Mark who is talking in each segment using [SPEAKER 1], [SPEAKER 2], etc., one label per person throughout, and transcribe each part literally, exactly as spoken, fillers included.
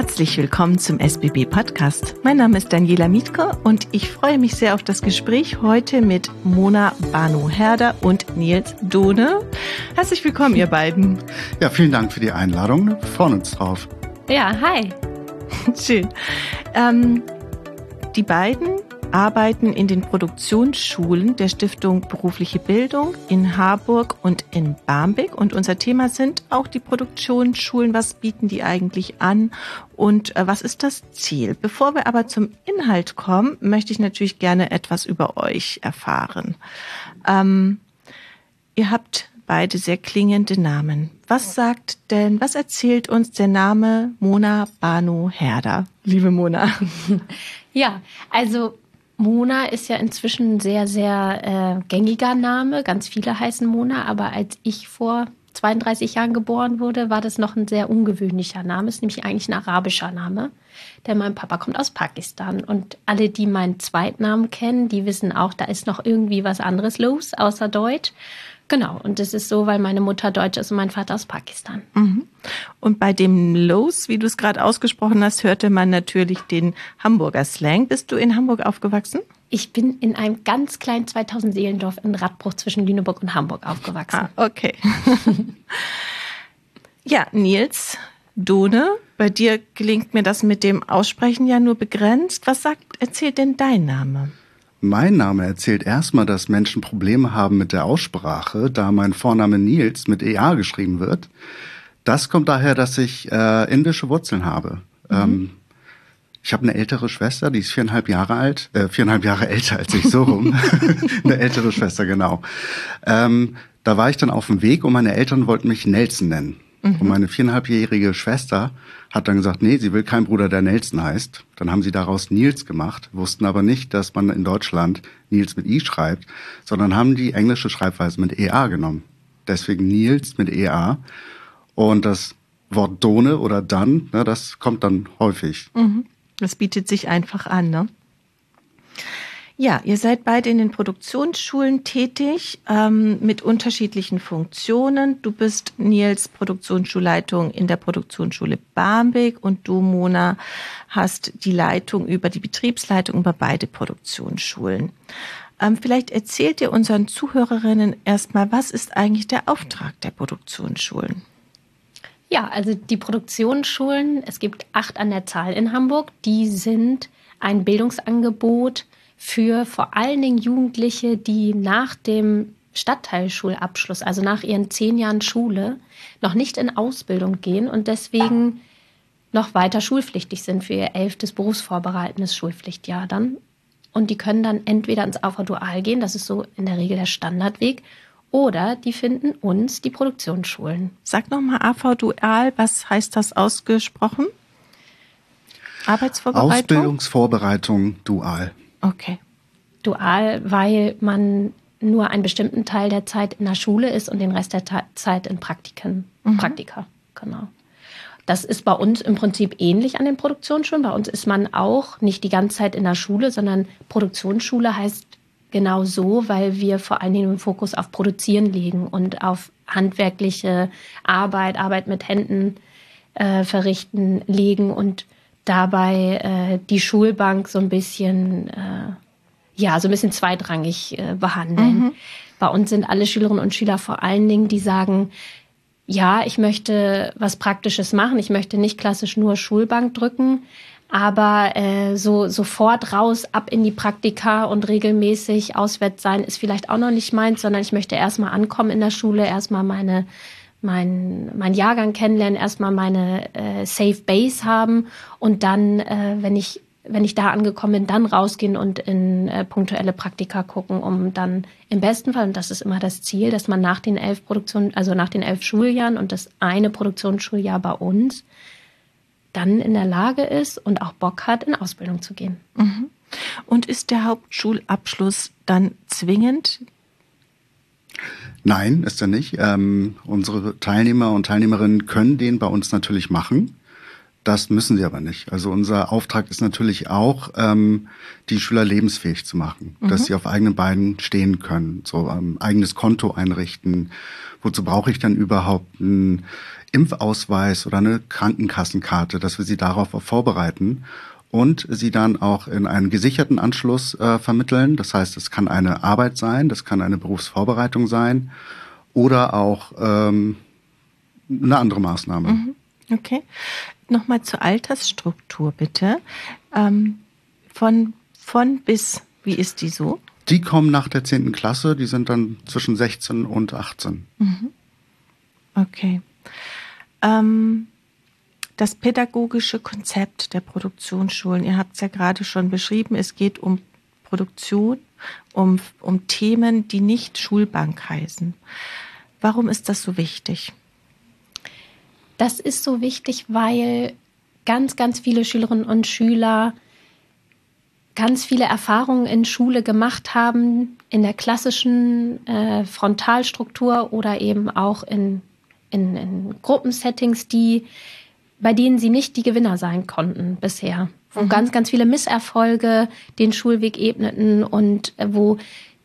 [SPEAKER 1] Herzlich willkommen zum S B B-Podcast. Mein Name ist Daniela Mietke und ich freue mich sehr auf das Gespräch heute mit Mona Banu-Herder und Nils Dohne. Herzlich willkommen, ihr beiden.
[SPEAKER 2] Ja, vielen Dank für die Einladung. Wir freuen uns drauf.
[SPEAKER 3] Ja, hi.
[SPEAKER 1] Schön. Ähm, die beiden arbeiten in den Produktionsschulen der Stiftung Berufliche Bildung in Harburg und in Barmbek. Und unser Thema sind auch die Produktionsschulen. Was bieten die eigentlich an und äh, was ist das Ziel? Bevor wir aber zum Inhalt kommen, möchte ich natürlich gerne etwas über euch erfahren. Ähm, ihr habt beide sehr klingende Namen. Was sagt denn, was erzählt uns der Name Mona Banu-Herder? Liebe Mona.
[SPEAKER 3] Ja, also Mona ist ja inzwischen ein sehr, sehr äh, gängiger Name. Ganz viele heißen Mona, aber als ich vor zweiunddreißig Jahren geboren wurde, war das noch ein sehr ungewöhnlicher Name. Es ist nämlich eigentlich ein arabischer Name, denn mein Papa kommt aus Pakistan. Und alle, die meinen Zweitnamen kennen, die wissen auch, da ist noch irgendwie was anderes los, außer Deutsch. Genau, und das ist so, weil meine Mutter Deutsch ist und mein Vater aus Pakistan.
[SPEAKER 1] Mhm. Und bei dem Los, wie du es gerade ausgesprochen hast, hörte man natürlich den Hamburger Slang. Bist du in Hamburg aufgewachsen?
[SPEAKER 3] Ich bin in einem ganz kleinen zweitausend-Seelendorf in Radbruch zwischen Lüneburg und Hamburg aufgewachsen.
[SPEAKER 1] Ah, okay. Ja, Nils Dohne, bei dir gelingt mir das mit dem Aussprechen ja nur begrenzt. Was sagt, erzählt denn dein Name?
[SPEAKER 2] Mein Name erzählt erstmal, dass Menschen Probleme haben mit der Aussprache, da mein Vorname Nils mit E A geschrieben wird. Das kommt daher, dass ich äh, indische Wurzeln habe. Mhm. Ähm, ich habe eine ältere Schwester, die ist viereinhalb Jahre alt, äh, viereinhalb Jahre älter als ich, so rum. Eine ältere Schwester, genau. Ähm, da war ich dann auf dem Weg und meine Eltern wollten mich Nelson nennen. Mhm. Und meine viereinhalbjährige Schwester hat dann gesagt, nee, sie will keinen Bruder, der Nelson heißt. Dann haben sie daraus Nils gemacht, wussten aber nicht, dass man in Deutschland Nils mit I schreibt, sondern haben die englische Schreibweise mit E A genommen. Deswegen Nils mit E A. Und das Wort Dohne oder dann, ne, das kommt dann häufig.
[SPEAKER 1] Mhm. Das bietet sich einfach an, ne? Ja, ihr seid beide in den Produktionsschulen tätig, ähm, mit unterschiedlichen Funktionen. Du bist, Nils, Produktionsschulleitung in der Produktionsschule Barmbek und du, Mona, hast die Leitung über die Betriebsleitung über beide Produktionsschulen. Ähm, vielleicht erzählt ihr unseren Zuhörerinnen erstmal, was ist eigentlich der Auftrag der Produktionsschulen?
[SPEAKER 3] Ja, also die Produktionsschulen, es gibt acht an der Zahl in Hamburg, die sind ein Bildungsangebot für vor allen Dingen Jugendliche, die nach dem Stadtteilschulabschluss, also nach ihren zehn Jahren Schule, noch nicht in Ausbildung gehen und deswegen noch weiter schulpflichtig sind für ihr elftes berufsvorbereitendes Schulpflichtjahr dann. Und die können dann entweder ins A V Dual gehen, das ist so in der Regel der Standardweg, oder die finden uns, die Produktionsschulen.
[SPEAKER 1] Sag nochmal A V Dual, was heißt das ausgesprochen? Arbeitsvorbereitung?
[SPEAKER 2] Ausbildungsvorbereitung Dual.
[SPEAKER 1] Okay.
[SPEAKER 3] Dual, weil man nur einen bestimmten Teil der Zeit in der Schule ist und den Rest der Ta- Zeit in Praktiken, mhm. Praktika. Genau. Das ist bei uns im Prinzip ähnlich an den Produktionsschulen. Bei uns ist man auch nicht die ganze Zeit in der Schule, sondern Produktionsschule heißt genau so, weil wir vor allen Dingen den Fokus auf Produzieren legen und auf handwerkliche Arbeit, Arbeit mit Händen äh, verrichten legen und dabei äh, die Schulbank so ein bisschen, äh, ja, so ein bisschen zweitrangig äh, behandeln. Mhm. Bei uns sind alle Schülerinnen und Schüler vor allen Dingen, die sagen, ja, ich möchte was Praktisches machen, ich möchte nicht klassisch nur Schulbank drücken, aber äh, so sofort raus, ab in die Praktika und regelmäßig auswärts sein, ist vielleicht auch noch nicht meins, sondern ich möchte erstmal ankommen in der Schule, erstmal meine mein, mein Jahrgang kennenlernen, erstmal meine äh, Safe Base haben und dann, äh, wenn ich wenn ich da angekommen bin, dann rausgehen und in äh, punktuelle Praktika gucken, um dann im besten Fall, und das ist immer das Ziel, dass man nach den elf Produktionen, also nach den elf Schuljahren und das eine Produktionsschuljahr bei uns, dann in der Lage ist und auch Bock hat, in Ausbildung zu gehen.
[SPEAKER 1] Mhm. Und ist der Hauptschulabschluss dann zwingend?
[SPEAKER 2] Nein, ist er nicht. Ähm, unsere Teilnehmer und Teilnehmerinnen können den bei uns natürlich machen. Das müssen sie aber nicht. Also unser Auftrag ist natürlich auch, ähm, die Schüler lebensfähig zu machen, mhm. dass sie auf eigenen Beinen stehen können, so ein ähm, eigenes Konto einrichten. Wozu brauche ich dann überhaupt einen Impfausweis oder eine Krankenkassenkarte, dass wir sie darauf auch vorbereiten und sie dann auch in einen gesicherten Anschluss äh, vermitteln. Das heißt, es kann eine Arbeit sein, das kann eine Berufsvorbereitung sein oder auch ähm, eine andere Maßnahme.
[SPEAKER 1] Mhm. Okay. Nochmal zur Altersstruktur bitte. Ähm, von, von bis, wie ist die so?
[SPEAKER 2] Die kommen nach der zehnten Klasse, die sind dann zwischen sechzehn und achtzehn.
[SPEAKER 1] Mhm. Okay. Ähm, das pädagogische Konzept der Produktionsschulen, ihr habt es ja gerade schon beschrieben, es geht um Produktion, um, um Themen, die nicht Schulbank heißen. Warum ist das so wichtig?
[SPEAKER 3] Das ist so wichtig, weil ganz, ganz viele Schülerinnen und Schüler ganz viele Erfahrungen in Schule gemacht haben, in der klassischen äh, Frontalstruktur oder eben auch in, in, in Gruppensettings, die, bei denen sie nicht die Gewinner sein konnten bisher. Wo mhm. ganz, ganz viele Misserfolge den Schulweg ebneten und äh, wo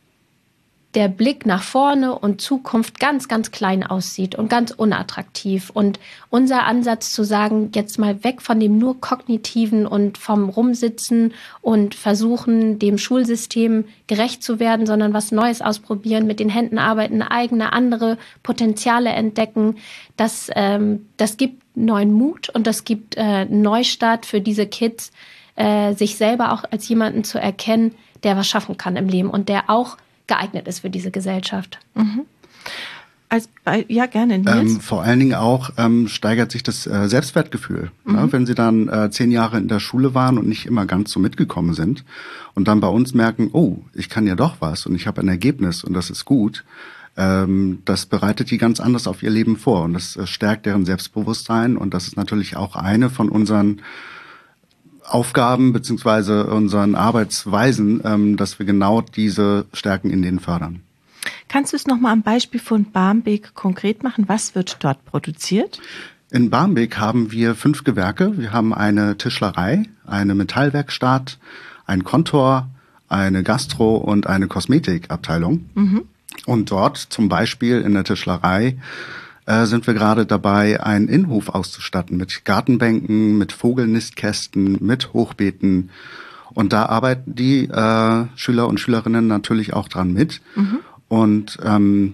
[SPEAKER 3] der Blick nach vorne und Zukunft ganz, ganz klein aussieht und ganz unattraktiv. Und unser Ansatz zu sagen, jetzt mal weg von dem nur Kognitiven und vom Rumsitzen und versuchen, dem Schulsystem gerecht zu werden, sondern was Neues ausprobieren, mit den Händen arbeiten, eigene, andere Potenziale entdecken, das, ähm, das gibt neuen Mut und das gibt äh, Neustart für diese Kids, äh, sich selber auch als jemanden zu erkennen, der was schaffen kann im Leben und der auch geeignet ist für diese Gesellschaft.
[SPEAKER 1] Mhm. Als bei, ja, gerne, Nils.
[SPEAKER 2] Ähm, vor allen Dingen auch ähm, steigert sich das äh, Selbstwertgefühl. Mhm. Ja, wenn sie dann äh, zehn Jahre in der Schule waren und nicht immer ganz so mitgekommen sind und dann bei uns merken, oh, ich kann ja doch was und ich habe ein Ergebnis und das ist gut, ähm, das bereitet die ganz anders auf ihr Leben vor und das äh, stärkt deren Selbstbewusstsein und das ist natürlich auch eine von unseren Aufgaben beziehungsweise unseren Arbeitsweisen, ähm, dass wir genau diese Stärken in denen fördern.
[SPEAKER 1] Kannst du es nochmal am Beispiel von Barmbek konkret machen? Was wird dort produziert?
[SPEAKER 2] In Barmbek haben wir fünf Gewerke. Wir haben eine Tischlerei, eine Metallwerkstatt, ein Kontor, eine Gastro- und eine Kosmetikabteilung. Mhm. Und dort zum Beispiel in der Tischlerei äh, sind wir gerade dabei, einen Innenhof auszustatten mit Gartenbänken, mit Vogelnistkästen, mit Hochbeeten. Und da arbeiten die äh, Schüler und Schülerinnen natürlich auch dran mit. Mhm. Und ähm,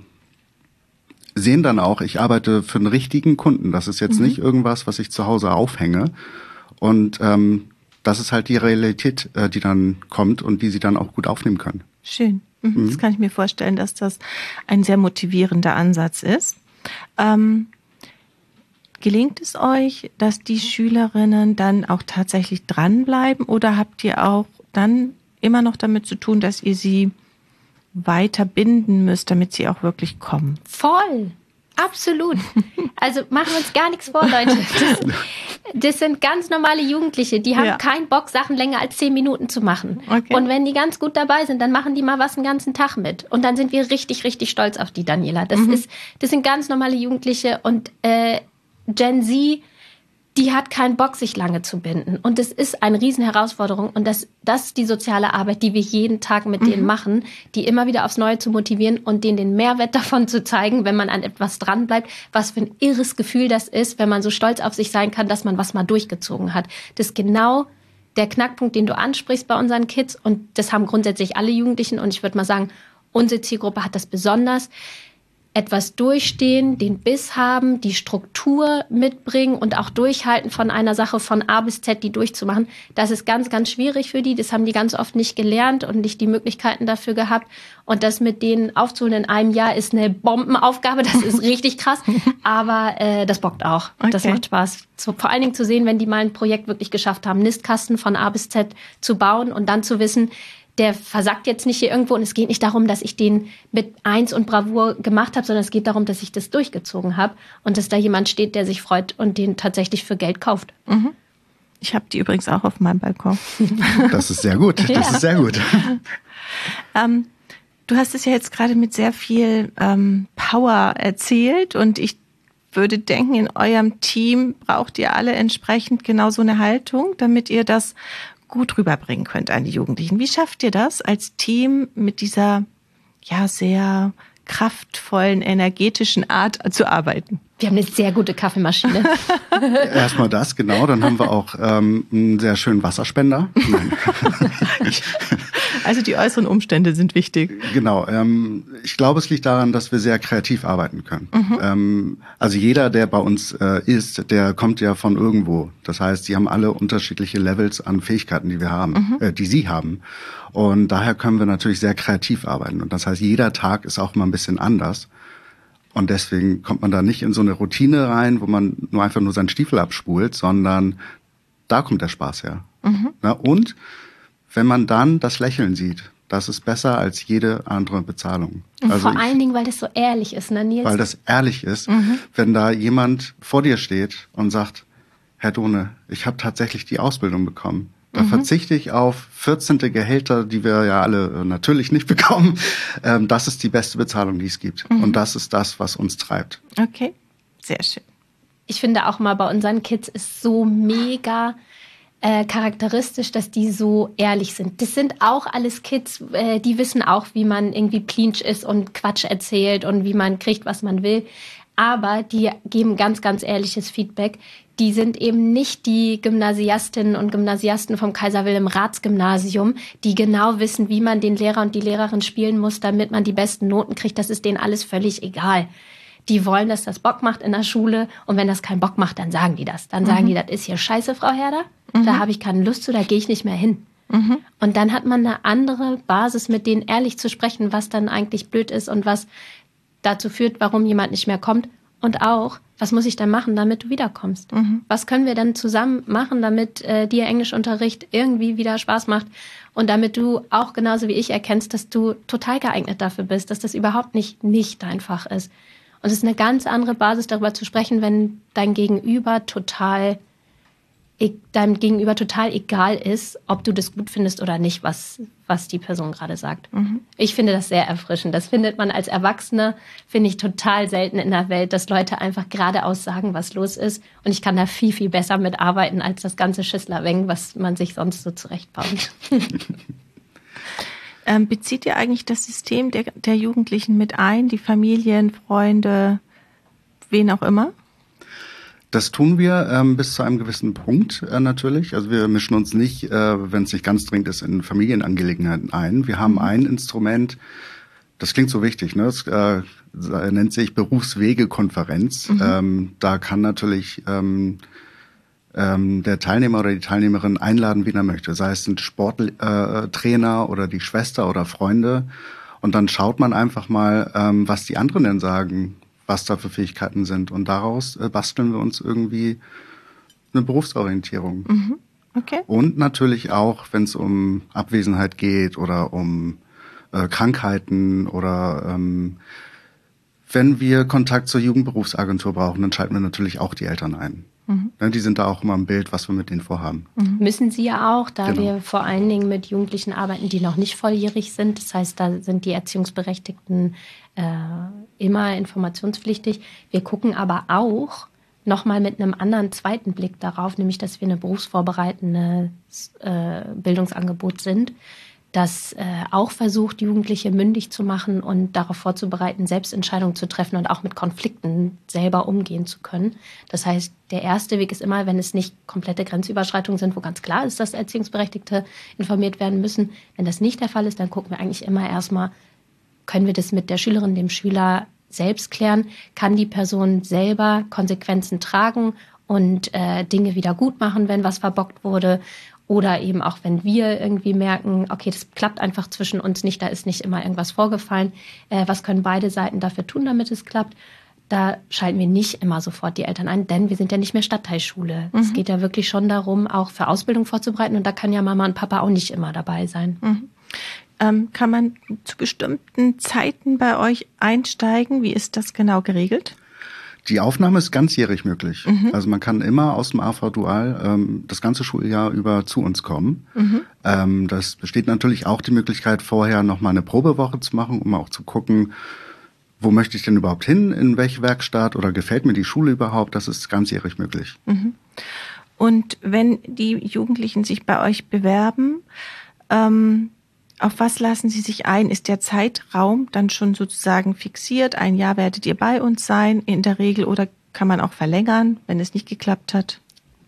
[SPEAKER 2] sehen dann auch, ich arbeite für einen richtigen Kunden. Das ist jetzt mhm. nicht irgendwas, was ich zu Hause aufhänge. Und ähm, das ist halt die Realität, äh, die dann kommt und die sie dann auch gut aufnehmen können.
[SPEAKER 1] Schön. Mhm. Mhm. Das kann ich mir vorstellen, dass das ein sehr motivierender Ansatz ist. Ähm, gelingt es euch, dass die Schülerinnen dann auch tatsächlich dranbleiben oder habt ihr auch dann immer noch damit zu tun, dass ihr sie weiter binden müsst, damit sie auch wirklich kommen?
[SPEAKER 3] Voll, absolut. Also machen wir uns gar nichts vor, Leute. Das, das sind ganz normale Jugendliche, die haben ja. keinen Bock, Sachen länger als zehn Minuten zu machen. Okay. Und wenn die ganz gut dabei sind, dann machen die mal was den ganzen Tag mit. Und dann sind wir richtig, richtig stolz auf die Daniela. Das mhm. ist, das sind ganz normale Jugendliche und äh, Gen Z, die hat keinen Bock, sich lange zu binden. Und das ist eine Riesenherausforderung. Und das, das ist die soziale Arbeit, die wir jeden Tag mit mhm. denen machen, die immer wieder aufs Neue zu motivieren und denen den Mehrwert davon zu zeigen, wenn man an etwas dranbleibt, was für ein irres Gefühl das ist, wenn man so stolz auf sich sein kann, dass man was mal durchgezogen hat. Das ist genau der Knackpunkt, den du ansprichst bei unseren Kids. Und das haben grundsätzlich alle Jugendlichen. Und ich würde mal sagen, unsere Zielgruppe hat das besonders. Etwas durchstehen, den Biss haben, die Struktur mitbringen und auch durchhalten von einer Sache von A bis Z, die durchzumachen. Das ist ganz, ganz schwierig für die. Das haben die ganz oft nicht gelernt und nicht die Möglichkeiten dafür gehabt. Und das mit denen aufzuholen in einem Jahr ist eine Bombenaufgabe. Das ist richtig krass. Aber äh, das bockt auch. Okay. Das macht Spaß. So, vor allen Dingen zu sehen, wenn die mal ein Projekt wirklich geschafft haben, Nistkasten von A bis Z zu bauen und dann zu wissen, der versackt jetzt nicht hier irgendwo und es geht nicht darum, dass ich den mit Eins und Bravour gemacht habe, sondern es geht darum, dass ich das durchgezogen habe und dass da jemand steht, der sich freut und den tatsächlich für Geld kauft.
[SPEAKER 1] Mhm. Ich habe die übrigens auch auf meinem Balkon.
[SPEAKER 2] Das ist sehr gut, das ja. ist sehr gut.
[SPEAKER 1] ähm, du hast es ja jetzt gerade mit sehr viel ähm, Power erzählt und ich würde denken, in eurem Team braucht ihr alle entsprechend genau so eine Haltung, damit ihr das gut rüberbringen könnt an die Jugendlichen. Wie schafft ihr das als Team mit dieser ja sehr kraftvollen, energetischen Art zu arbeiten?
[SPEAKER 3] Wir haben eine sehr gute Kaffeemaschine.
[SPEAKER 2] Erstmal das, genau. Dann haben wir auch ähm, einen sehr schönen Wasserspender.
[SPEAKER 1] Also die äußeren Umstände sind wichtig.
[SPEAKER 2] Genau. Ähm, ich glaube, es liegt daran, dass wir sehr kreativ arbeiten können. Mhm. Ähm, also jeder, der bei uns äh, ist, der kommt ja von irgendwo. Das heißt, die haben alle unterschiedliche Levels an Fähigkeiten, die wir haben, mhm. äh, die sie haben. Und daher können wir natürlich sehr kreativ arbeiten. Und das heißt, jeder Tag ist auch mal ein bisschen anders. Und deswegen kommt man da nicht in so eine Routine rein, wo man nur einfach nur seinen Stiefel abspult, sondern da kommt der Spaß her. Mhm. Na, und wenn man dann das Lächeln sieht, das ist besser als jede andere Bezahlung.
[SPEAKER 3] Und
[SPEAKER 2] also
[SPEAKER 3] vor allen Dingen, weil das so ehrlich ist, ne, Nils?
[SPEAKER 2] Weil das ehrlich ist, mhm. wenn da jemand vor dir steht und sagt, Herr Dohne, ich habe tatsächlich die Ausbildung bekommen. Da mhm. verzichte ich auf vierzehnte Gehälter, die wir ja alle natürlich nicht bekommen. Ähm, das ist die beste Bezahlung, die es gibt. Mhm. Und das ist das, was uns treibt.
[SPEAKER 1] Okay, sehr schön.
[SPEAKER 3] Ich finde auch mal bei unseren Kids ist so mega äh, charakteristisch, dass die so ehrlich sind. Das sind auch alles Kids, äh, die wissen auch, wie man irgendwie Plinsch ist und Quatsch erzählt und wie man kriegt, was man will. Aber die geben ganz, ganz ehrliches Feedback. Die sind eben nicht die Gymnasiastinnen und Gymnasiasten vom Kaiser-Wilhelm-Ratz-Gymnasium, die genau wissen, wie man den Lehrer und die Lehrerin spielen muss, damit man die besten Noten kriegt. Das ist denen alles völlig egal. Die wollen, dass das Bock macht in der Schule. Und wenn das keinen Bock macht, dann sagen die das. Dann mhm. sagen die, das ist hier scheiße, Frau Herder. Mhm. Da habe ich keine Lust zu, da gehe ich nicht mehr hin. Mhm. Und dann hat man eine andere Basis, mit denen ehrlich zu sprechen, was dann eigentlich blöd ist und was dazu führt, warum jemand nicht mehr kommt. Und auch, was muss ich dann machen, damit du wiederkommst? Mhm. Was können wir dann zusammen machen, damit äh, dir Englischunterricht irgendwie wieder Spaß macht und damit du auch genauso wie ich erkennst, dass du total geeignet dafür bist, dass das überhaupt nicht nicht dein Fach ist. Und es ist eine ganz andere Basis, darüber zu sprechen, wenn dein Gegenüber total deinem Gegenüber total egal ist, ob du das gut findest oder nicht, was, was die Person gerade sagt. Mhm. Ich finde das sehr erfrischend. Das findet man als Erwachsene, finde ich total selten in der Welt, dass Leute einfach geradeaus sagen, was los ist. Und ich kann da viel, viel besser mitarbeiten als das ganze Schisslerweng, was man sich sonst so zurechtbaut.
[SPEAKER 1] ähm, bezieht ihr eigentlich das System der, der Jugendlichen mit ein, die Familien, Freunde, wen auch immer?
[SPEAKER 2] Das tun wir ähm, bis zu einem gewissen Punkt äh, natürlich. Also wir mischen uns nicht, äh, wenn es nicht ganz dringend ist, in Familienangelegenheiten ein. Wir haben mhm. ein Instrument, das klingt so wichtig, ne? Das äh, nennt sich Berufswegekonferenz. Mhm. Ähm, da kann natürlich ähm, ähm, der Teilnehmer oder die Teilnehmerin einladen, wen er möchte. Sei es ein Sporttrainer äh, oder die Schwester oder Freunde. Und dann schaut man einfach mal, ähm, was die anderen denn sagen, was da für Fähigkeiten sind. Und daraus äh, basteln wir uns irgendwie eine Berufsorientierung.
[SPEAKER 1] Mhm. Okay.
[SPEAKER 2] Und natürlich auch, wenn es um Abwesenheit geht oder um äh, Krankheiten oder ähm, wenn wir Kontakt zur Jugendberufsagentur brauchen, dann schalten wir natürlich auch die Eltern ein. Mhm. Ja, die sind da auch immer im Bild, was wir mit denen vorhaben.
[SPEAKER 3] Mhm. Müssen sie ja auch, da
[SPEAKER 2] genau.
[SPEAKER 3] wir vor allen Dingen mit Jugendlichen arbeiten, die noch nicht volljährig sind. Das heißt, da sind die Erziehungsberechtigten äh, immer informationspflichtig. Wir gucken aber auch nochmal mit einem anderen zweiten Blick darauf, nämlich, dass wir eine berufsvorbereitende äh, Bildungsangebot sind, das äh, auch versucht, Jugendliche mündig zu machen und darauf vorzubereiten, Selbstentscheidungen zu treffen und auch mit Konflikten selber umgehen zu können. Das heißt, der erste Weg ist immer, wenn es nicht komplette Grenzüberschreitungen sind, wo ganz klar ist, dass Erziehungsberechtigte informiert werden müssen. Wenn das nicht der Fall ist, dann gucken wir eigentlich immer erstmal, können wir das mit der Schülerin, dem Schüler selbst klären? Kann die Person selber Konsequenzen tragen und äh, Dinge wieder gut machen, wenn was verbockt wurde? Oder eben auch, wenn wir irgendwie merken, okay, das klappt einfach zwischen uns nicht, da ist nicht immer irgendwas vorgefallen. Äh, was können beide Seiten dafür tun, damit es klappt? Da schalten wir nicht immer sofort die Eltern ein, denn wir sind ja nicht mehr Stadtteilschule. Mhm. Es geht ja wirklich schon darum, auch für Ausbildung vorzubereiten. Und da kann ja Mama und Papa auch nicht immer dabei sein.
[SPEAKER 1] Mhm. Ähm, kann man zu bestimmten Zeiten bei euch einsteigen? Wie ist das genau geregelt?
[SPEAKER 2] Die Aufnahme ist ganzjährig möglich.
[SPEAKER 1] Mhm.
[SPEAKER 2] Also man kann immer aus dem A V Dual ähm, das ganze Schuljahr über zu uns kommen. Mhm. Ähm, das besteht natürlich auch die Möglichkeit, vorher noch mal eine Probewoche zu machen, um auch zu gucken, wo möchte ich denn überhaupt hin, in welche Werkstatt oder gefällt mir die Schule überhaupt, das ist ganzjährig möglich.
[SPEAKER 1] Mhm. Und wenn die Jugendlichen sich bei euch bewerben, ähm, auf was lassen sie sich ein? Ist der Zeitraum dann schon sozusagen fixiert? Ein Jahr werdet ihr bei uns sein in der Regel oder kann man auch verlängern, wenn es nicht geklappt hat?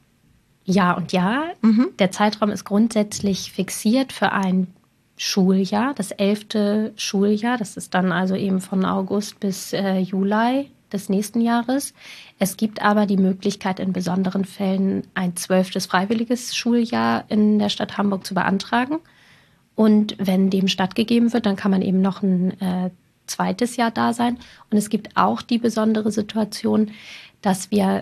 [SPEAKER 3] Ja und ja. Mhm. Der Zeitraum ist grundsätzlich fixiert für ein Schuljahr, das elfte Schuljahr. Das ist dann also eben von August bis äh, Juli des nächsten Jahres. Es gibt aber die Möglichkeit, in besonderen Fällen ein zwölftes freiwilliges Schuljahr in der Stadt Hamburg zu beantragen. Und wenn dem stattgegeben wird, dann kann man eben noch ein äh, zweites Jahr da sein. Und es gibt auch die besondere Situation, dass wir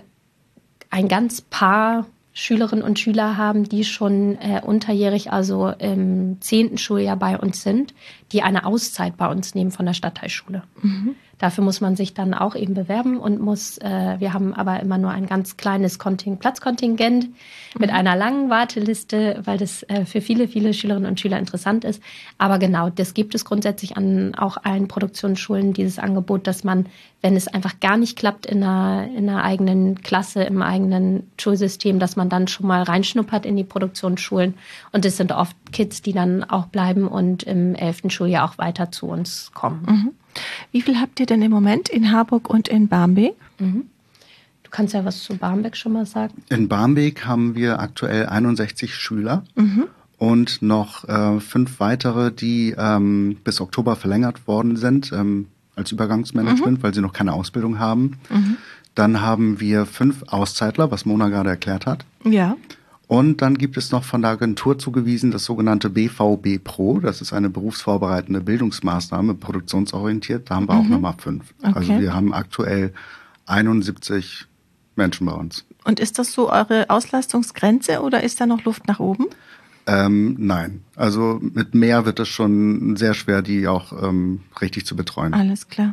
[SPEAKER 3] ein ganz paar Schülerinnen und Schüler haben, die schon äh, unterjährig, also im zehnten Schuljahr bei uns sind, die eine Auszeit bei uns nehmen von der Stadtteilschule. Mhm. Dafür muss man sich dann auch eben bewerben und muss, äh, wir haben aber immer nur ein ganz kleines Konting- Platzkontingent mit mhm. einer langen Warteliste, weil das äh, für viele, viele Schülerinnen und Schüler interessant ist. Aber genau, das gibt es grundsätzlich an auch allen Produktionsschulen, dieses Angebot, dass man, wenn es einfach gar nicht klappt in einer, in einer eigenen Klasse, im eigenen Schulsystem, dass man dann schon mal reinschnuppert in die Produktionsschulen. Und das sind oft Kids, die dann auch bleiben und im elften Schuljahr auch weiter zu uns kommen.
[SPEAKER 1] Mhm. Wie viel habt ihr denn im Moment in Harburg und in Barmbek?
[SPEAKER 3] Mhm. Du kannst ja was zu Barmbek schon mal sagen.
[SPEAKER 2] In Barmbek haben wir aktuell einundsechzig Schüler mhm. und noch äh, fünf weitere, die ähm, bis Oktober verlängert worden sind ähm, als Übergangsmanagement, mhm. weil sie noch keine Ausbildung haben. Mhm. Dann haben wir fünf Auszeitler, was Mona gerade erklärt hat.
[SPEAKER 1] Ja.
[SPEAKER 2] Und dann gibt es noch von der Agentur zugewiesen das sogenannte B V B Pro. Das ist eine berufsvorbereitende Bildungsmaßnahme, produktionsorientiert. Da haben wir mhm. auch nochmal fünf. Okay. Also wir haben aktuell einundsiebzig Menschen bei uns.
[SPEAKER 1] Und ist das so eure Auslastungsgrenze oder ist da noch Luft nach oben?
[SPEAKER 2] Ähm, nein, also mit mehr wird es schon sehr schwer, die auch ähm, richtig zu betreuen.
[SPEAKER 1] Alles klar.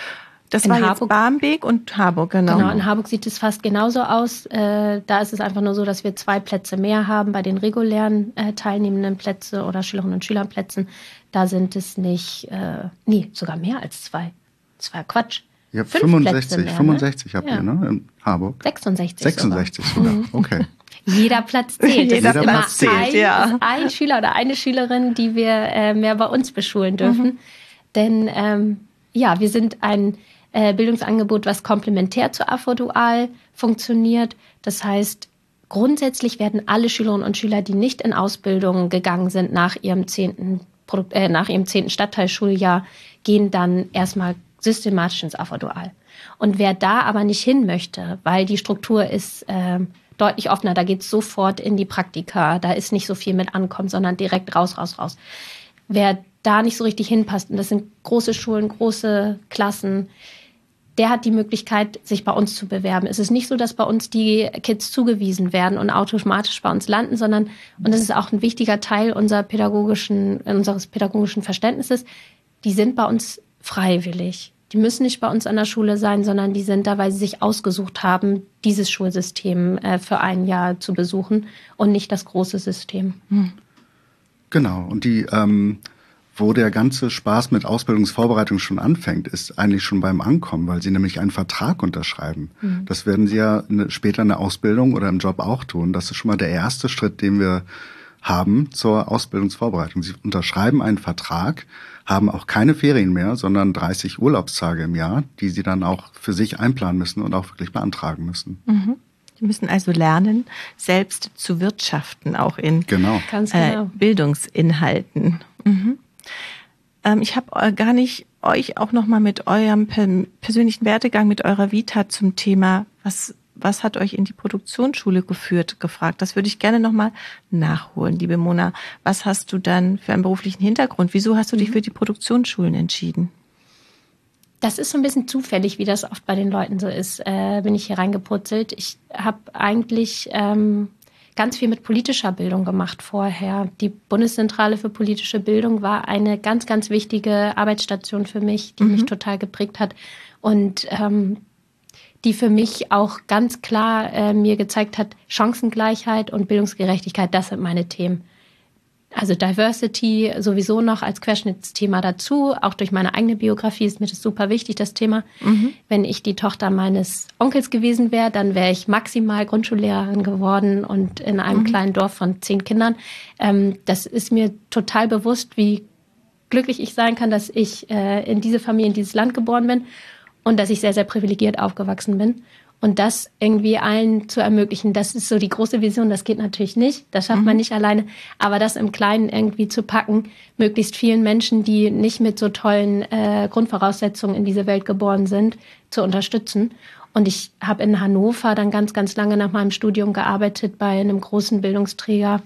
[SPEAKER 1] Das
[SPEAKER 3] in
[SPEAKER 1] war
[SPEAKER 3] Harburg,
[SPEAKER 1] jetzt Barmbek und Harburg, genau.
[SPEAKER 3] Genau, in Harburg sieht es fast genauso aus. Äh, da ist es einfach nur so, dass wir zwei Plätze mehr haben bei den regulären äh, teilnehmenden Plätzen oder Schülerinnen und Schülerplätzen. Da sind es nicht, äh, nee, sogar mehr als zwei. Das war Quatsch.
[SPEAKER 2] Ja, fünfundsechzig, mehr, fünfundsechzig ne? habt ja. ihr, ne, in Harburg?
[SPEAKER 3] sechsundsechzig.
[SPEAKER 2] sechsundsechzig sogar, sogar. Okay.
[SPEAKER 3] Jeder Platz zählt.
[SPEAKER 1] Jeder
[SPEAKER 3] das
[SPEAKER 1] Platz
[SPEAKER 3] ist
[SPEAKER 1] zählt,
[SPEAKER 3] ein,
[SPEAKER 1] ja.
[SPEAKER 3] ist ein Schüler oder eine Schülerin, die wir äh, mehr bei uns beschulen dürfen. Mhm. Denn ähm, ja, wir sind ein äh, Bildungsangebot, was komplementär zu A V Dual funktioniert. Das heißt, grundsätzlich werden alle Schülerinnen und Schüler, die nicht in Ausbildung gegangen sind nach ihrem zehnten Produkt, äh, nach ihrem zehnten Stadtteilschuljahr, gehen dann erstmal systematisch ins A V Dual. Und wer da aber nicht hin möchte, weil die Struktur ist äh, deutlich offener, da geht es sofort in die Praktika, da ist nicht so viel mit Ankommen, sondern direkt raus, raus, raus. Wer da nicht so richtig hinpasst, und das sind große Schulen, große Klassen, der hat die Möglichkeit, sich bei uns zu bewerben. Es ist nicht so, dass bei uns die Kids zugewiesen werden und automatisch bei uns landen, sondern, und das ist auch ein wichtiger Teil unserer pädagogischen, unseres pädagogischen Verständnisses, die sind bei uns freiwillig. Die müssen nicht bei uns an der Schule sein, sondern die sind da, weil sie sich ausgesucht haben, dieses Schulsystem äh, für ein Jahr zu besuchen und nicht das große System. Hm.
[SPEAKER 2] Genau, und die, ähm, wo der ganze Spaß mit Ausbildungsvorbereitung schon anfängt, ist eigentlich schon beim Ankommen, weil sie nämlich einen Vertrag unterschreiben. Hm. Das werden sie ja eine, später in der Ausbildung oder im Job auch tun. Das ist schon mal der erste Schritt, den wir haben zur Ausbildungsvorbereitung. Sie unterschreiben einen Vertrag, haben auch keine Ferien mehr, sondern dreißig Urlaubstage im Jahr, die sie dann auch für sich einplanen müssen und auch wirklich beantragen müssen.
[SPEAKER 1] Mhm. Die müssen also lernen, selbst zu wirtschaften, auch in
[SPEAKER 2] genau.
[SPEAKER 3] Ganz genau.
[SPEAKER 1] Äh, Bildungsinhalten. Mhm. Ähm, ich habe äh, gar nicht euch auch noch mal mit eurem per- persönlichen Werdegang, mit eurer Vita zum Thema, was Was hat euch in die Produktionsschule geführt, gefragt? Das würde ich gerne nochmal nachholen, liebe Mona. Was hast du dann für einen beruflichen Hintergrund? Wieso hast du dich für die Produktionsschulen entschieden?
[SPEAKER 3] Das ist so ein bisschen zufällig, wie das oft bei den Leuten so ist. Äh, bin ich hier reingeputzelt. Ich habe eigentlich ähm, ganz viel mit politischer Bildung gemacht vorher. Die Bundeszentrale für politische Bildung war eine ganz, ganz wichtige Arbeitsstation für mich, die mhm. mich total geprägt hat. Und ähm, die für mich auch ganz klar äh, mir gezeigt hat, Chancengleichheit und Bildungsgerechtigkeit, das sind meine Themen. Also Diversity sowieso noch als Querschnittsthema dazu. Auch durch meine eigene Biografie ist mir das super wichtig, das Thema. Mhm. Wenn ich die Tochter meines Onkels gewesen wäre, dann wäre ich maximal Grundschullehrerin geworden und in einem mhm. kleinen Dorf von zehn Kindern. Ähm, das ist mir total bewusst, wie glücklich ich sein kann, dass ich äh, in diese Familie, in dieses Land geboren bin und dass ich sehr, sehr privilegiert aufgewachsen bin. Und das irgendwie allen zu ermöglichen, das ist so die große Vision. Das geht natürlich nicht, das schafft mhm. man nicht alleine. Aber das im Kleinen irgendwie zu packen, möglichst vielen Menschen, die nicht mit so tollen äh, Grundvoraussetzungen in diese Welt geboren sind, zu unterstützen. Und ich habe in Hannover dann ganz, ganz lange nach meinem Studium gearbeitet bei einem großen Bildungsträger.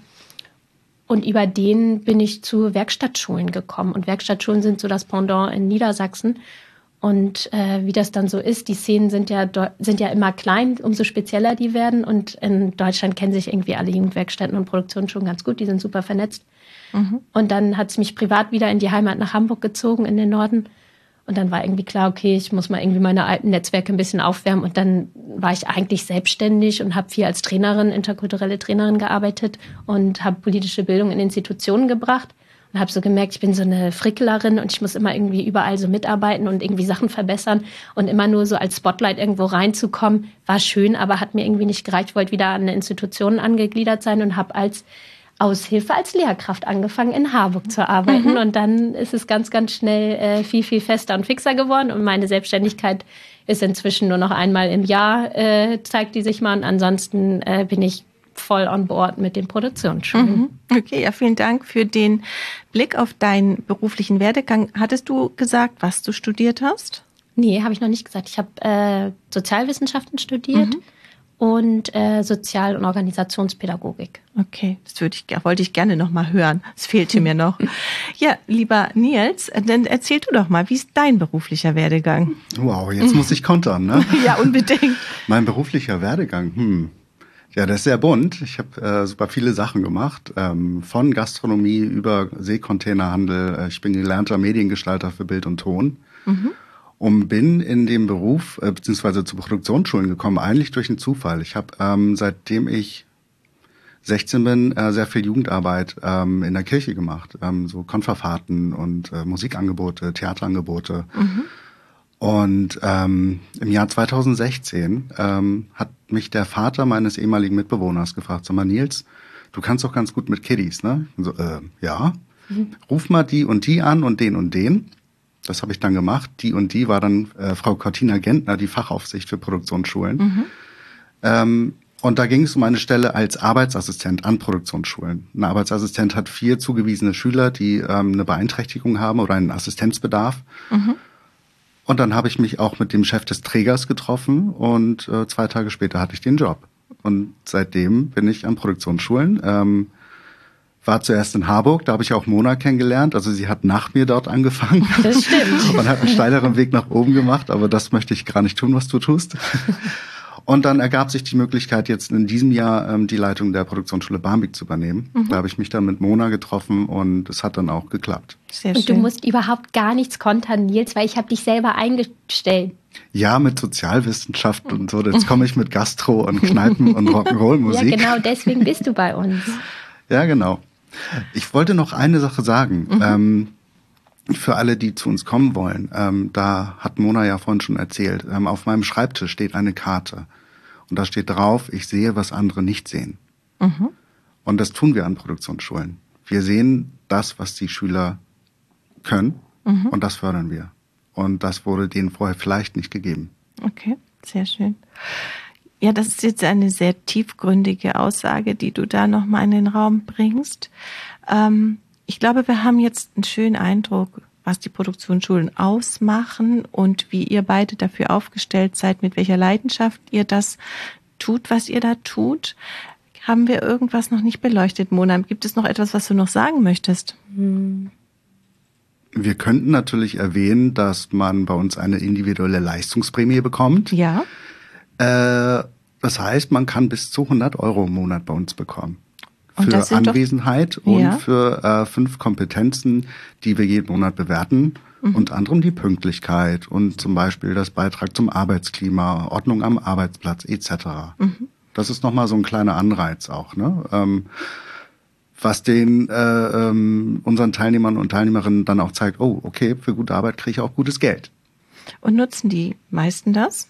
[SPEAKER 3] Und über den bin ich zu Werkstattschulen gekommen. Und Werkstattschulen sind so das Pendant in Niedersachsen. Und äh, wie das dann so ist, die Szenen sind ja, sind ja immer klein, umso spezieller die werden. Und in Deutschland kennen sich irgendwie alle Jugendwerkstätten und Produktionen schon ganz gut, die sind super vernetzt. Mhm. Und dann hat es mich privat wieder in die Heimat nach Hamburg gezogen, in den Norden. Und dann war irgendwie klar, okay, ich muss mal irgendwie meine alten Netzwerke ein bisschen aufwärmen. Und dann war ich eigentlich selbstständig und habe viel als Trainerin, interkulturelle Trainerin gearbeitet und habe politische Bildung in Institutionen gebracht. Und habe so gemerkt, ich bin so eine Fricklerin und ich muss immer irgendwie überall so mitarbeiten und irgendwie Sachen verbessern. Und immer nur so als Spotlight irgendwo reinzukommen, war schön, aber hat mir irgendwie nicht gereicht. Ich wollte wieder an eine Institution angegliedert sein und habe als Aushilfe, als Lehrkraft angefangen, in Harburg zu arbeiten. Mhm. Und dann ist es ganz, ganz schnell äh, viel, viel fester und fixer geworden. Und meine Selbstständigkeit ist inzwischen nur noch einmal im Jahr, äh, zeigt die sich mal. Und ansonsten äh, bin ich voll on board mit den Produktionsschulen.
[SPEAKER 1] Mhm. Okay, ja, vielen Dank für den Blick auf deinen beruflichen Werdegang. Hattest du gesagt, was du studiert hast?
[SPEAKER 3] Nee, habe ich noch nicht gesagt. Ich habe äh, Sozialwissenschaften studiert mhm. und äh, Sozial- und Organisationspädagogik.
[SPEAKER 1] Okay, das würde ich, wollte ich gerne noch mal hören. Das fehlte mir noch. Ja, lieber Nils, dann erzähl du doch mal, wie ist dein beruflicher Werdegang?
[SPEAKER 2] Wow, jetzt muss ich kontern, ne?
[SPEAKER 1] Ja, unbedingt.
[SPEAKER 2] Mein beruflicher Werdegang, hm. Ja, das ist sehr bunt. Ich habe äh, super viele Sachen gemacht, ähm, von Gastronomie über Seekontainerhandel. Ich bin gelernter Mediengestalter für Bild und Ton mhm. und bin in dem Beruf äh, beziehungsweise zu Produktionsschulen gekommen, eigentlich durch einen Zufall. Ich habe ähm, seitdem ich sechzehn bin äh, sehr viel Jugendarbeit ähm, in der Kirche gemacht, ähm, so Konferfahrten und äh, Musikangebote, Theaterangebote. Mhm. Und ähm, im Jahr zweitausendsechzehn ähm, hat mich der Vater meines ehemaligen Mitbewohners gefragt, sag mal, Nils, du kannst doch ganz gut mit Kiddies, ne? Und so, äh, ja, mhm. ruf mal die und die an und den und den. Das habe ich dann gemacht. Die und die war dann äh, Frau Cortina Gentner, die Fachaufsicht für Produktionsschulen. Mhm. Ähm, und da ging es um eine Stelle als Arbeitsassistent an Produktionsschulen. Ein Arbeitsassistent hat vier zugewiesene Schüler, die ähm, eine Beeinträchtigung haben oder einen Assistenzbedarf. Mhm. Und dann habe ich mich auch mit dem Chef des Trägers getroffen und äh, zwei Tage später hatte ich den Job. Und seitdem bin ich an Produktionsschulen. Ähm, war zuerst in Harburg, da habe ich auch Mona kennengelernt. Also sie hat nach mir dort angefangen.
[SPEAKER 3] Das stimmt.
[SPEAKER 2] Und hat einen steileren Weg nach oben gemacht, aber das möchte ich gar nicht tun, was du tust. Und dann ergab sich die Möglichkeit, jetzt in diesem Jahr ähm, die Leitung der Produktionsschule Barmbek zu übernehmen. Mhm. Da habe ich mich dann mit Mona getroffen und es hat dann auch geklappt.
[SPEAKER 3] Sehr und schön. Du musst überhaupt gar nichts kontern, Nils, weil ich habe dich selber eingestellt.
[SPEAKER 2] Ja, mit Sozialwissenschaft und so. Jetzt komme ich mit Gastro und Kneipen und Rock'n'Roll-Musik.
[SPEAKER 3] Ja, genau, deswegen bist du bei uns.
[SPEAKER 2] Ja, genau. Ich wollte noch eine Sache sagen. Mhm. Ähm, Für alle, die zu uns kommen wollen, ähm, da hat Mona ja vorhin schon erzählt, ähm, auf meinem Schreibtisch steht eine Karte. Und da steht drauf, ich sehe, was andere nicht sehen. Mhm. Und das tun wir an Produktionsschulen. Wir sehen das, was die Schüler können, mhm. und das fördern wir. Und das wurde denen vorher vielleicht nicht gegeben.
[SPEAKER 1] Okay, sehr schön. Ja, das ist jetzt eine sehr tiefgründige Aussage, die du da nochmal in den Raum bringst. Ähm, Ich glaube, wir haben jetzt einen schönen Eindruck, was die Produktionsschulen ausmachen und wie ihr beide dafür aufgestellt seid, mit welcher Leidenschaft ihr das tut, was ihr da tut. Haben wir irgendwas noch nicht beleuchtet, Mona? Gibt es noch etwas, was du noch sagen möchtest?
[SPEAKER 2] Hm. Wir könnten natürlich erwähnen, dass man bei uns eine individuelle Leistungsprämie bekommt.
[SPEAKER 1] Ja.
[SPEAKER 2] Äh, das heißt, man kann bis zu hundert Euro im Monat bei uns bekommen. Für Anwesenheit doch, und ja. für äh, fünf Kompetenzen, die wir jeden Monat bewerten. Mhm. Unter anderem die Pünktlichkeit und zum Beispiel das Beitrag zum Arbeitsklima, Ordnung am Arbeitsplatz et cetera. Mhm. Das ist nochmal so ein kleiner Anreiz auch, ne? Ähm, was den äh, ähm, unseren Teilnehmern und Teilnehmerinnen dann auch zeigt, oh, okay, für gute Arbeit kriege ich auch gutes Geld.
[SPEAKER 1] Und nutzen die meisten das?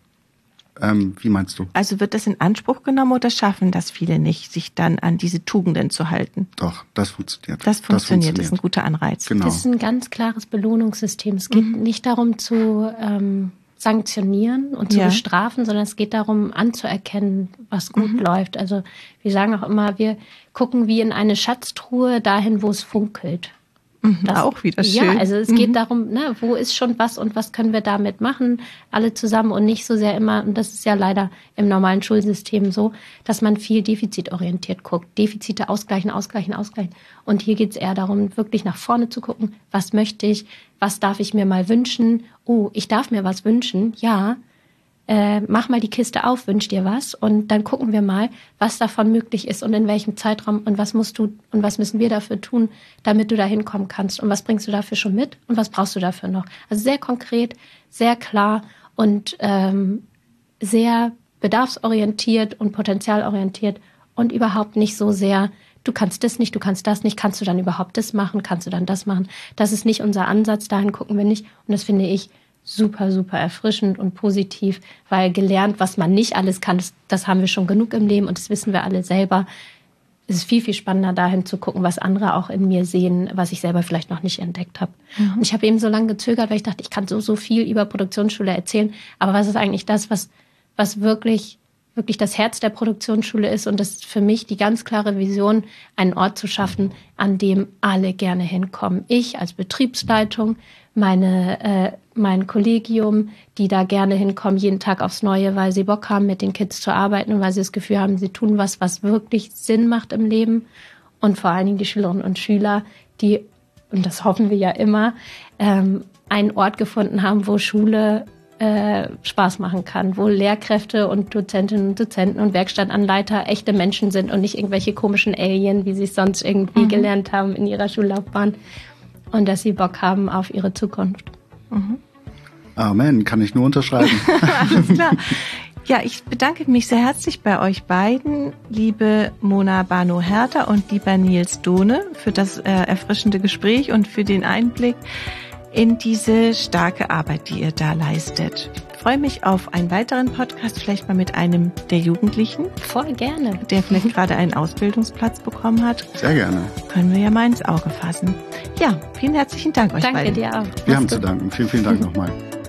[SPEAKER 2] Ähm, wie meinst du?
[SPEAKER 1] Also wird das in Anspruch genommen oder schaffen das viele nicht, sich dann an diese Tugenden zu halten?
[SPEAKER 2] Doch, das funktioniert.
[SPEAKER 1] Das funktioniert, das, funktioniert. das ist ein guter Anreiz.
[SPEAKER 2] Genau.
[SPEAKER 3] Das ist ein ganz klares Belohnungssystem. Es geht mhm. nicht darum zu ähm, sanktionieren und zu ja. bestrafen, sondern es geht darum anzuerkennen, was gut mhm. läuft. Also wir sagen auch immer, wir gucken wie in eine Schatztruhe dahin, wo es funkelt.
[SPEAKER 1] Das, auch wieder schön.
[SPEAKER 3] Ja, also es mhm. geht darum, ne, wo ist schon was und was können wir damit machen, alle zusammen und nicht so sehr immer, und das ist ja leider im normalen Schulsystem so, dass man viel defizitorientiert guckt. Defizite ausgleichen, ausgleichen, ausgleichen. Und hier geht es eher darum, wirklich nach vorne zu gucken, was möchte ich, was darf ich mir mal wünschen? Oh, ich darf mir was wünschen, ja. Äh, mach mal die Kiste auf, wünsch dir was und dann gucken wir mal, was davon möglich ist und in welchem Zeitraum und was musst du und was müssen wir dafür tun, damit du da hinkommen kannst und was bringst du dafür schon mit und was brauchst du dafür noch. Also sehr konkret, sehr klar und ähm, sehr bedarfsorientiert und potenzialorientiert und überhaupt nicht so sehr, du kannst das nicht, du kannst das nicht, kannst du dann überhaupt das machen, kannst du dann das machen. Das ist nicht unser Ansatz, dahin gucken wir nicht und das finde ich super, super erfrischend und positiv, weil gelernt, was man nicht alles kann, das, das haben wir schon genug im Leben und das wissen wir alle selber. Es ist viel, viel spannender, dahin zu gucken, was andere auch in mir sehen, was ich selber vielleicht noch nicht entdeckt habe. Mhm. Und ich habe eben so lange gezögert, weil ich dachte, ich kann so, so viel über Produktionsschule erzählen, aber was ist eigentlich das, was, was wirklich, wirklich das Herz der Produktionsschule ist und das ist für mich die ganz klare Vision, einen Ort zu schaffen, an dem alle gerne hinkommen. Ich als Betriebsleitung, meine, äh, mein Kollegium, die da gerne hinkommen, jeden Tag aufs Neue, weil sie Bock haben, mit den Kids zu arbeiten und weil sie das Gefühl haben, sie tun was, was wirklich Sinn macht im Leben. Und vor allen Dingen die Schülerinnen und Schüler, die, und das hoffen wir ja immer, ähm, einen Ort gefunden haben, wo Schule äh, Spaß machen kann, wo Lehrkräfte und Dozentinnen und Dozenten und Werkstattanleiter echte Menschen sind und nicht irgendwelche komischen Alien, wie sie es sonst irgendwie mhm. gelernt haben in ihrer Schullaufbahn. Und dass sie Bock haben auf ihre Zukunft.
[SPEAKER 2] Mhm. Amen, kann ich nur unterschreiben.
[SPEAKER 1] Alles klar. Ja, ich bedanke mich sehr herzlich bei euch beiden, liebe Mona Bano-Herter und lieber Nils Dohne, für das äh, erfrischende Gespräch und für den Einblick in diese starke Arbeit, die ihr da leistet. Ich freue mich auf einen weiteren Podcast, vielleicht mal mit einem der Jugendlichen.
[SPEAKER 3] Voll gerne.
[SPEAKER 1] Der vielleicht gerade einen Ausbildungsplatz bekommen hat.
[SPEAKER 2] Sehr gerne.
[SPEAKER 1] Können wir ja mal ins Auge fassen. Ja, vielen herzlichen Dank euch
[SPEAKER 3] Danke
[SPEAKER 1] beiden.
[SPEAKER 3] Dir auch.
[SPEAKER 2] Wir haben zu danken. Vielen, vielen Dank nochmal.